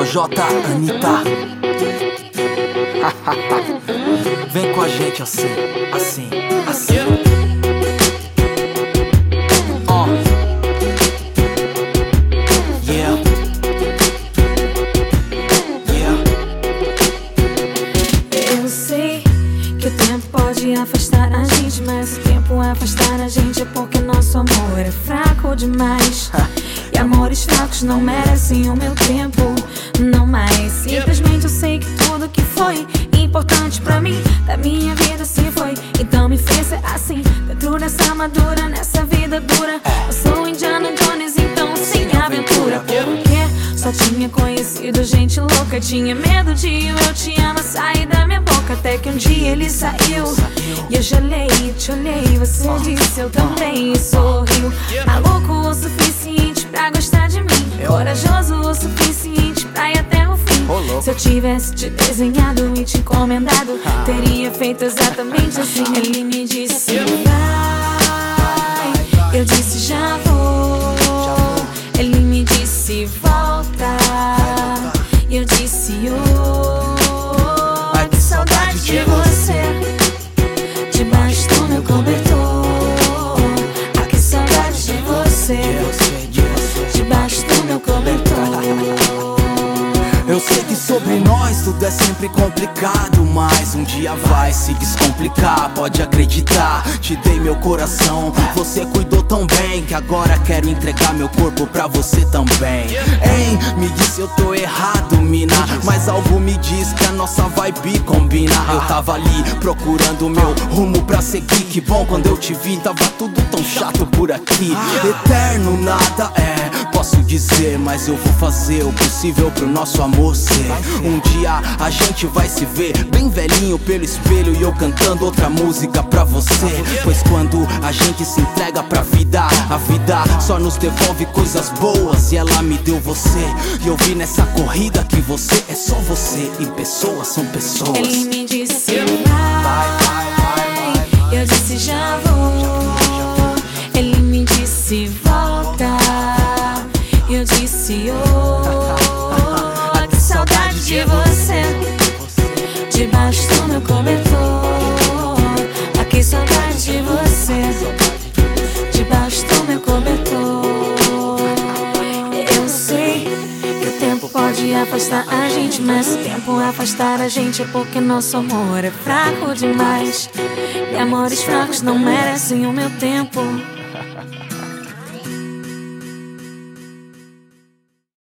Projota, Anitta. Vem com a gente assim, assim, assim. Yeah. Yeah. Eu sei que o tempo pode afastar a gente, mas o tempo afastar a gente é porque nosso amor é fraco demais. E amores fracos não merecem o meu tempo, não mais. Simplesmente eu sei que tudo que foi importante pra mim, da minha vida se foi. Então me fez ser assim, dentro dessa armadura, nessa vida dura. Eu sou Indiana Jones, então sem aventura. Porque só tinha conhecido gente louca, tinha medo de eu te amo sair da minha boca. Até que um dia ele saiu e eu gelei, te olhei, você disse eu também e sorriu. Maluco o suficiente pra gostar de mim, corajoso o suficiente pra ir até o fim. Se eu tivesse te desenhado e te encomendado, teria feito exatamente assim. Ele me disse vai, eu disse já vou. Ele me disse volta, e eu disse oh, que saudade de você, debaixo do meu cobertor. Ah, que saudade de você, debaixo do meu cobertor. Eu sei que sobre nós tudo é sempre complicado, mas um dia vai se descomplicar, pode acreditar. Te dei meu coração, você cuidou tão bem que agora quero entregar meu corpo pra você também. Hein, me disse eu tô errado, mina, mas algo me diz que a nossa vibe combina. Eu tava ali procurando meu rumo pra seguir, que bom quando eu te vi, tava tudo tão chato por aqui. Eterno nada é, posso dizer, mas eu vou fazer o possível pro nosso amor ser. Um dia a gente vai se ver bem velhinho pelo espelho e eu cantando outra música pra você. Pois quando a gente se entrega pra vida, a vida só nos devolve coisas boas, e ela me deu você. E eu vi nessa corrida que você é só você e pessoas são pessoas. Ele me disse vai, eu disse já vou. Ele me disse volta, eu disse oh, que saudade de você, debaixo do meu cobertor. Ah, que saudade de você, debaixo do meu cobertor. Eu sei que o tempo pode afastar a gente, mas o tempo afastar a gente é porque nosso amor é fraco demais. E amores fracos não merecem o meu tempo.